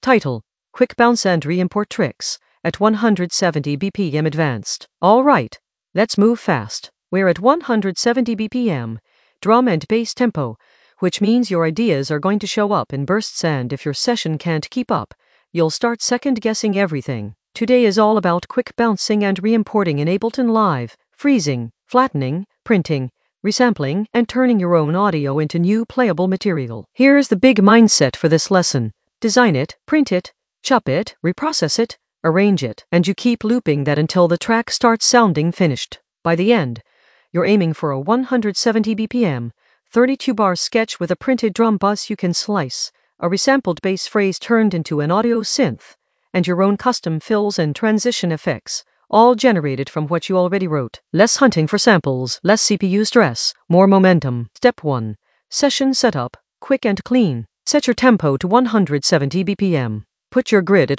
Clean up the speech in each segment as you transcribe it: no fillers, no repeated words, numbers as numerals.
Title: Quick Bounce and Re-Import Tricks at 170 BPM Advanced. Alright, let's move fast. We're at 170 BPM, drum and bass tempo, which means your ideas are going to show up in bursts, and if your session can't keep up, you'll start second-guessing everything. Today is all about quick bouncing and re-importing in Ableton Live, freezing, flattening, printing, resampling, and turning your own audio into new playable material. Here's the big mindset for this lesson. Design it, print it, chop it, reprocess it, arrange it, and you keep looping that until the track starts sounding finished. By the end, you're aiming for a 170 BPM, 32-bar sketch with a printed drum bus you can slice, a resampled bass phrase turned into an audio synth, and your own custom fills and transition effects, all generated from what you already wrote. Less hunting for samples, less CPU stress, more momentum. Step 1. Session setup, quick and clean. Set your tempo to 170 BPM. Put your grid at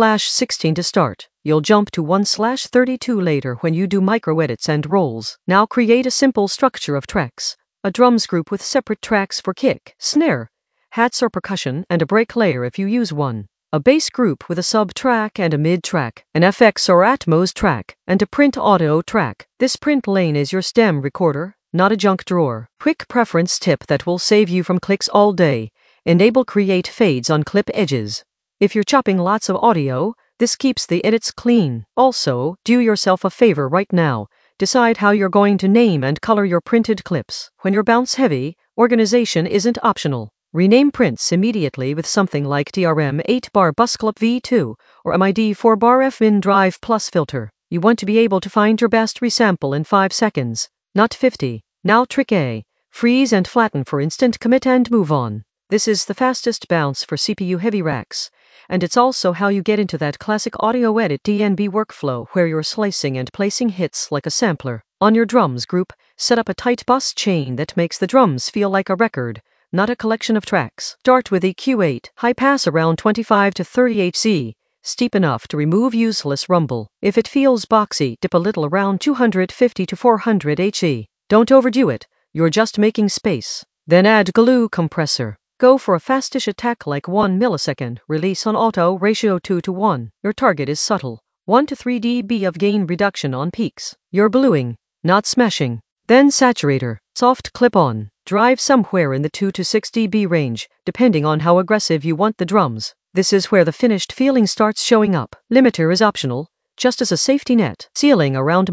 1/16 to start. You'll jump to 1/32 later when you do micro edits and rolls. Now create a simple structure of tracks. A drums group with separate tracks for kick, snare, hats or percussion, and a break layer if you use one. A bass group with a sub track and a mid track, an FX or Atmos track, and a print audio track. This print lane is your stem recorder, not a junk drawer. Quick preference tip that will save you from clicks all day. Enable create fades on clip edges. If you're chopping lots of audio, this keeps the edits clean. Also, do yourself a favor right now. Decide how you're going to name and color your printed clips. When you're bounce heavy, organization isn't optional. Rename prints immediately with something like DRM 8-bar Busclip V2 or MID 4-bar FMIN Drive Plus filter. You want to be able to find your best resample in 5 seconds, not 50. Now trick A. Freeze and flatten for instant commit and move on. This is the fastest bounce for CPU-heavy racks, and it's also how you get into that classic audio edit DNB workflow where you're slicing and placing hits like a sampler. On your drums group, set up a tight bus chain that makes the drums feel like a record, not a collection of tracks. Start with EQ8, high pass around 25 to 30 Hz, steep enough to remove useless rumble. If it feels boxy, dip a little around 250 to 400 Hz. Don't overdo it, you're just making space. Then add glue compressor. Go for a fastish attack like 1 millisecond, release on auto, ratio 2:1. Your target is subtle, 1 to 3 dB of gain reduction on peaks. You're bluing, not smashing. Then saturator, soft clip-on, drive somewhere in the 2 to 6 dB range, depending on how aggressive you want the drums. This is where the finished feeling starts showing up. Limiter is optional, just as a safety net. Ceiling around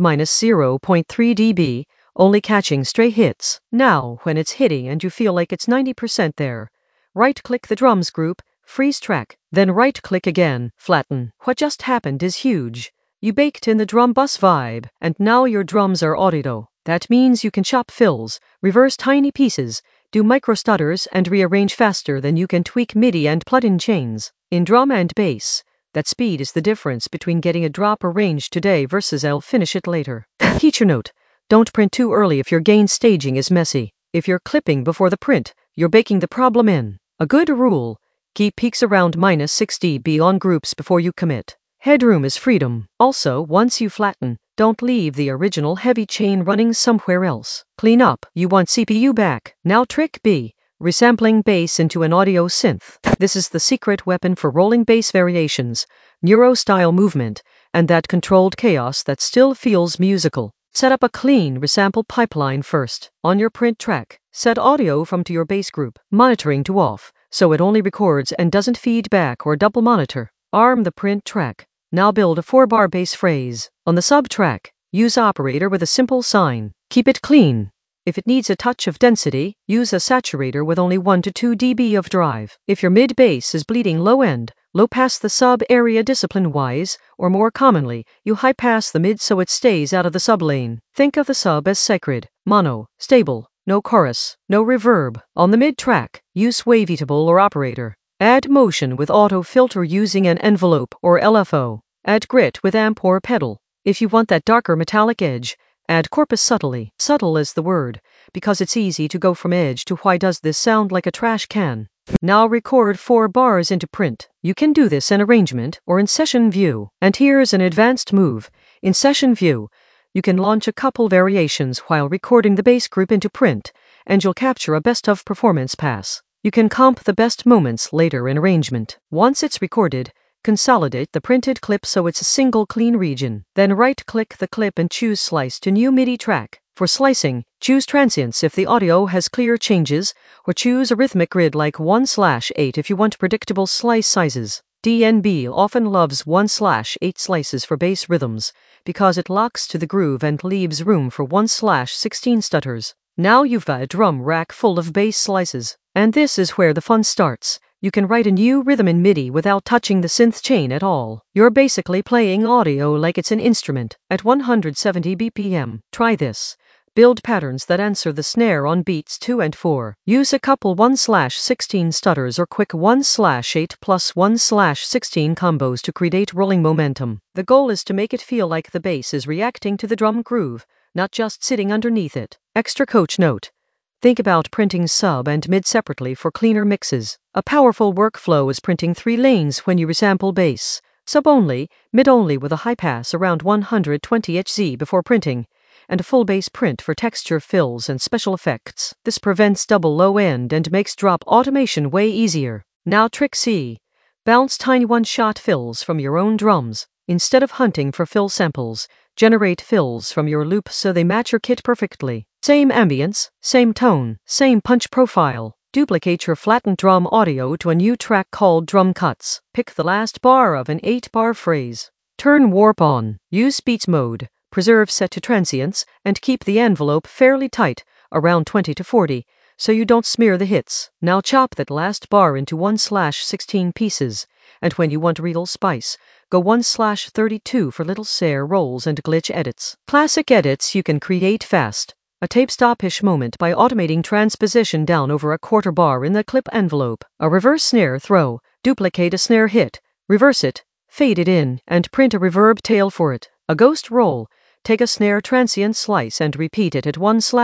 -0.3 dB, only catching stray hits. Now, when it's hitting and you feel like it's 90% there, right-click the drums group, freeze track, then right-click again, flatten. What just happened is huge. You baked in the drum bus vibe, and now your drums are audio. That means you can chop fills, reverse tiny pieces, do micro stutters, and rearrange faster than you can tweak MIDI and plug-in chains. In drum and bass, that speed is the difference between getting a drop arranged today versus I'll finish it later. Teacher note: don't print too early if your gain staging is messy. If you're clipping before the print, you're baking the problem in. A good rule: keep peaks around -6 dB on groups before you commit. Headroom is freedom. Also, once you flatten, don't leave the original heavy chain running somewhere else. Clean up. You want CPU back. Now trick B. Resampling bass into an audio synth. This is the secret weapon for rolling bass variations, neuro-style movement, and that controlled chaos that still feels musical. Set up a clean resample pipeline first. On your print track, set audio from to your bass group, monitoring to off, so it only records and doesn't feed back or double monitor. Arm the print track. Now build a 4-bar bass phrase. On the sub-track, use operator with a simple sine. Keep it clean. If it needs a touch of density, use a saturator with only 1 to 2 dB of drive. If your mid-bass is bleeding low-end, low-pass the sub-area discipline-wise, or more commonly, you high-pass the mid so it stays out of the sub-lane. Think of the sub as sacred, mono, stable, no chorus, no reverb. On the mid-track, use waveatable or operator. Add motion with auto filter using an envelope or LFO. Add grit with amp or pedal. If you want that darker metallic edge, add corpus subtly. Subtle is the word, because it's easy to go from edge to why does this sound like a trash can. Now record 4 bars into print. You can do this in arrangement or in session view. And here's an advanced move. In session view, you can launch a couple variations while recording the bass group into print, and you'll capture a best of performance pass. You can comp the best moments later in arrangement. Once it's recorded, consolidate the printed clip so it's a single clean region. Then right-click the clip and choose Slice to new MIDI track. For slicing, choose transients if the audio has clear changes, or choose a rhythmic grid like 1/8 if you want predictable slice sizes. DNB often loves 1/8 slices for bass rhythms, because it locks to the groove and leaves room for 1/16 stutters. Now you've got a drum rack full of bass slices. And this is where the fun starts. You can write a new rhythm in MIDI without touching the synth chain at all. You're basically playing audio like it's an instrument, at 170 BPM. Try this. Build patterns that answer the snare on beats 2 and 4. Use a couple 1/16 stutters or quick 1/8 plus 1/16 combos to create rolling momentum. The goal is to make it feel like the bass is reacting to the drum groove, not just sitting underneath it. Extra coach note. Think about printing sub and mid separately for cleaner mixes. A powerful workflow is printing 3 lanes when you resample bass. Sub only, mid only with a high pass around 120 Hz before printing, and a full bass print for texture fills and special effects. This prevents double low end and makes drop automation way easier. Now trick C. Bounce tiny one-shot fills from your own drums. Instead of hunting for fill samples, generate fills from your loop so they match your kit perfectly. Same ambience, same tone, same punch profile. Duplicate your flattened drum audio to a new track called Drum Cuts. Pick the last bar of an 8-bar phrase. Turn warp on. Use beats mode. Preserve set to transients, and keep the envelope fairly tight, around 20 to 40, so you don't smear the hits. Now chop that last bar into 1/16 pieces, and when you want real spice, go 1/32 for little snare rolls and glitch edits. Classic edits you can create fast. A tape stop-ish moment by automating transposition down over a quarter bar in the clip envelope. A reverse snare throw. Duplicate a snare hit, reverse it, fade it in, and print a reverb tail for it. A ghost roll. Take a snare transient slice and repeat it at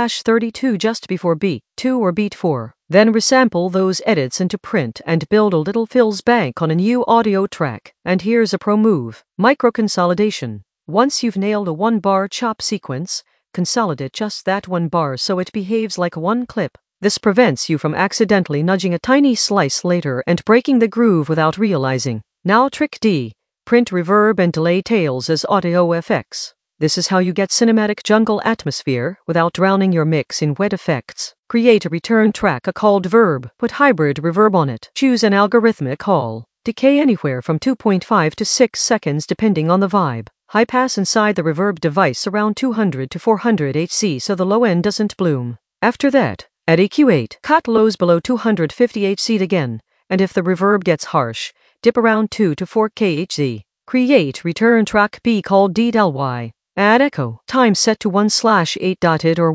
1/32 just before beat 2 or beat 4. Then resample those edits into print and build a little fills bank on a new audio track. And here's a pro move. Micro-consolidation. Once you've nailed a 1-bar chop sequence, consolidate just that 1 bar so it behaves like one clip. This prevents you from accidentally nudging a tiny slice later and breaking the groove without realizing. Now trick D. Print reverb and delay tails as audio effects. This is how you get cinematic jungle atmosphere without drowning your mix in wet effects. Create a return track called verb. Put hybrid reverb on it. Choose an algorithmic call. Decay anywhere from 2.5 to 6 seconds depending on the vibe. High pass inside the reverb device around 200 to 400 Hz so the low end doesn't bloom. After that, add EQ8. Cut lows below 250 Hz again, and if the reverb gets harsh, dip around 2 to 4 kHz. Create return track B called DLY. Add echo. Time set to 1/8 dotted or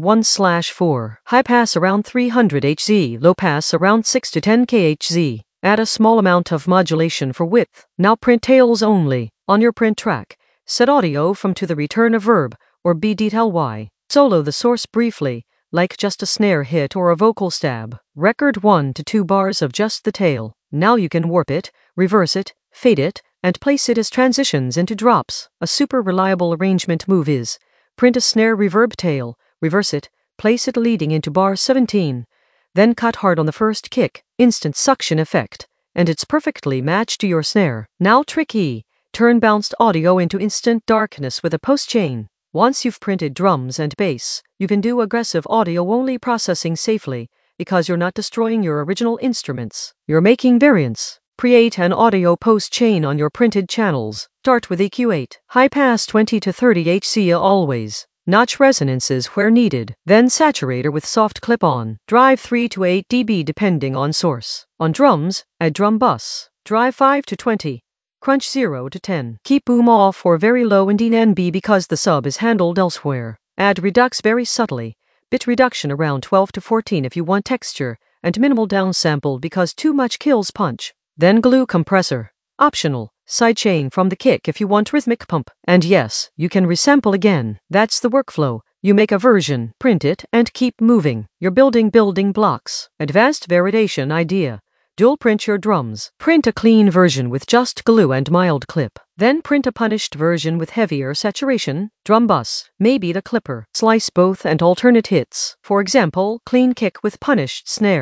1/4. High pass around 300 Hz. Low pass around 6 to 10 kHz. Add a small amount of modulation for width. Now print tails only. On your print track, set audio from to the return of verb, or BDLY. Solo the source briefly, like just a snare hit or a vocal stab. Record 1 to 2 bars of just the tail. Now you can warp it, reverse it, fade it, and place it as transitions into drops. A super reliable arrangement move is, print a snare reverb tail, reverse it, place it leading into bar 17, then cut hard on the first kick, instant suction effect, and it's perfectly matched to your snare. Now trick E, turn bounced audio into instant darkness with a post chain. Once you've printed drums and bass, you can do aggressive audio-only processing safely, because you're not destroying your original instruments. You're making variants. Create an audio post chain on your printed channels. Start with EQ8. High pass 20 to 30 Hz always. Notch resonances where needed. Then saturator with soft clip-on. Drive 3 to 8 dB depending on source. On drums, add drum bus. Drive 5 to 20. Crunch 0 to 10. Keep boom off or very low in DNB because the sub is handled elsewhere. Add redux very subtly. Bit reduction around 12 to 14 if you want texture, and minimal downsample because too much kills punch. Then glue compressor. Optional. Sidechain from the kick if you want rhythmic pump. And yes, you can resample again. That's the workflow. You make a version, print it, and keep moving. You're building blocks. Advanced validation idea. Dual print your drums. Print a clean version with just glue and mild clip. Then print a punished version with heavier saturation, drum bus, maybe the clipper. Slice both and alternate hits. For example, clean kick with punished snare.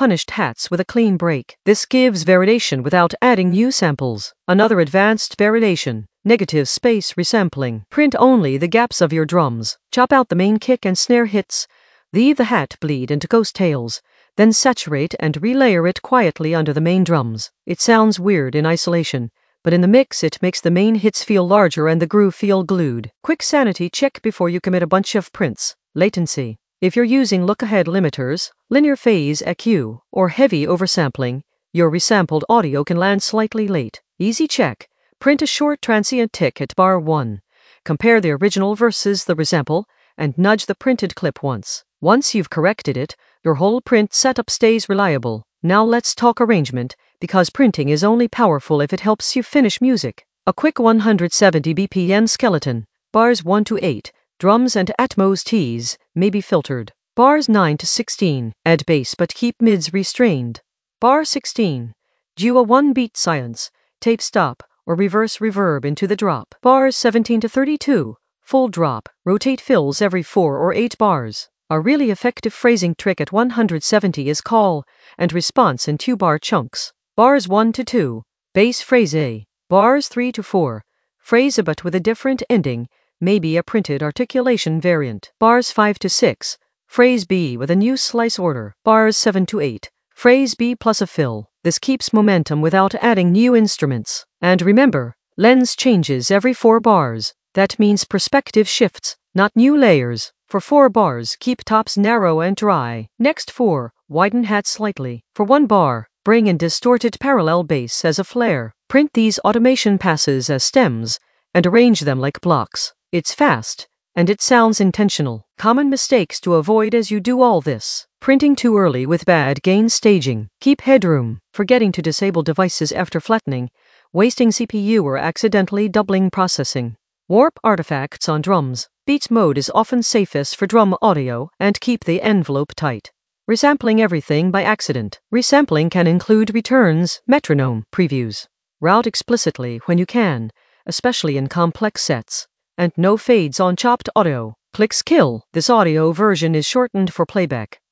punished hats with a clean break. This gives variation without adding new samples. Another advanced variation: negative space resampling. Print only the gaps of your drums. Chop out the main kick and snare hits. Leave the hat bleed into ghost tails. Then saturate and relayer it quietly under the main drums. It sounds weird in isolation, but in the mix it makes the main hits feel larger and the groove feel glued. Quick sanity check before you commit a bunch of prints. Latency. If you're using look-ahead limiters, linear phase EQ, or heavy oversampling, your resampled audio can land slightly late. Easy check. Print a short transient tick at bar 1. Compare the original versus the resample, and nudge the printed clip once. Once you've corrected it, your whole print setup stays reliable. Now let's talk arrangement, because printing is only powerful if it helps you finish music. A quick 170 BPM skeleton. Bars 1 to 8, drums and Atmos Ts, may be filtered. Bars 9 to 16, add bass but keep mids restrained. Bar 16, do a 1-beat silence, tape stop, or reverse reverb into the drop. Bars 17 to 32, full drop, rotate fills every 4 or 8 bars. A really effective phrasing trick at 170 is call and response in 2-bar chunks. Bars 1 to 2, bass phrase A. Bars 3 to 4, phrase A but with a different ending, maybe a printed articulation variant. Bars 5 to 6, phrase B with a new slice order. Bars 7 to 8, phrase B plus a fill. This keeps momentum without adding new instruments. And remember, lens changes every 4 bars. That means perspective shifts, not new layers. For 4 bars, keep tops narrow and dry. Next 4, widen hat slightly. For 1 bar, bring in distorted parallel bass as a flare. Print these automation passes as stems, and arrange them like blocks. It's fast, and it sounds intentional. Common mistakes to avoid as you do all this. Printing too early with bad gain staging. Keep headroom. Forgetting to disable devices after flattening. Wasting CPU or accidentally doubling processing. Warp artifacts on drums. Beats mode is often safest for drum audio, and keep the envelope tight. Resampling everything by accident. Resampling can include returns, metronome, previews. Route explicitly when you can, especially in complex sets. And no fades on chopped audio. Click skill. This audio version is shortened for playback.